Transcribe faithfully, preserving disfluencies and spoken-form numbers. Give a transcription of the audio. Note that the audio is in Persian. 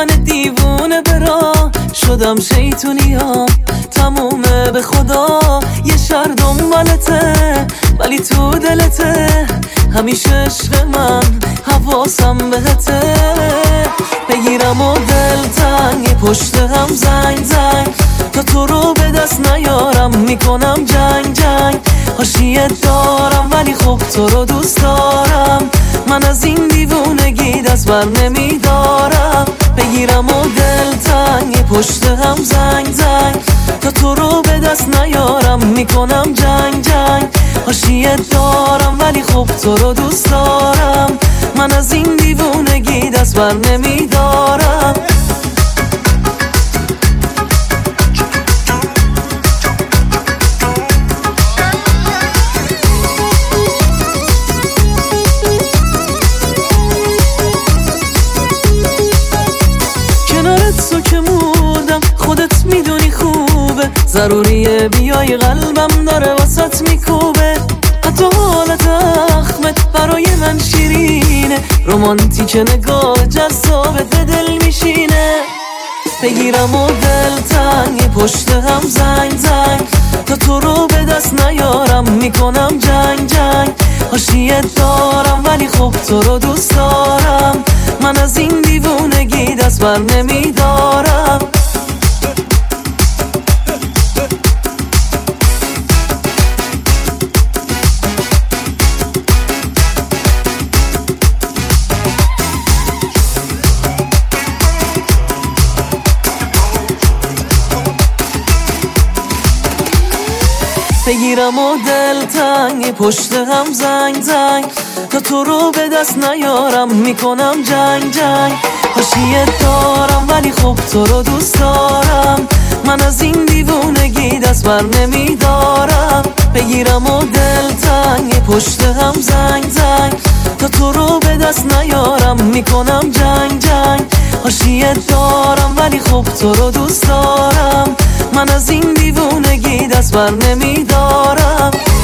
من دیوونه برا شدم شیطونیام تمومه به خدا. یه شهر دنبالته ولی تو دلته، همیشه عشق من حواسم بهته. بگیرم و دلتنگ پشت هم زنگ زنگ، تا تو رو به دست نیارم میکنم جنگ جنگ. حاشیه دارم ولی خب تو رو دوست دارم، من از این دیوونگی دست بر نمیدارم. بگیرم و دلتنگ پشت هم زنگ زنگ، تا تو رو به دست نیارم میکنم جنگ جنگ. حاشیه دارم ولی خب تو رو دوست دارم، من از این دیوونگی دست بر نمیدارم. کنارت تو که موندم خودت میدونی خوبه، ضروریه بیای قلبم داره واسط میکوبه. حتی حالت اخمت برای من شیرینه، رومانتیک نگاه جذابت به دل میشینه. بگیرم و دلتنگ پشت هم زنگ زنگ، تا تو رو به دست نیارم میکنم جنگ جنگ. حاشیه دارم ولی خب تو رو دوست دارم، من از این دیوونگی دست بر نمیدارم. بگیرم و دلتنگ پشت هم زنگ زنگ، تا تو رو به دست نیارم میکنم جنگ جنگ. حاشیه دارم ولی خب تو رو دوست دارم، من از این دیوونگی دست بر نمیدارم. بگیرم و دلتنگ پشت هم زنگ زنگ، تا تو رو به دست نیارم میکنم جنگ جنگ. حاشیه دارم ولی خب تو رو دوست دارم، من از این دیوونگی دست بر نمیدارم.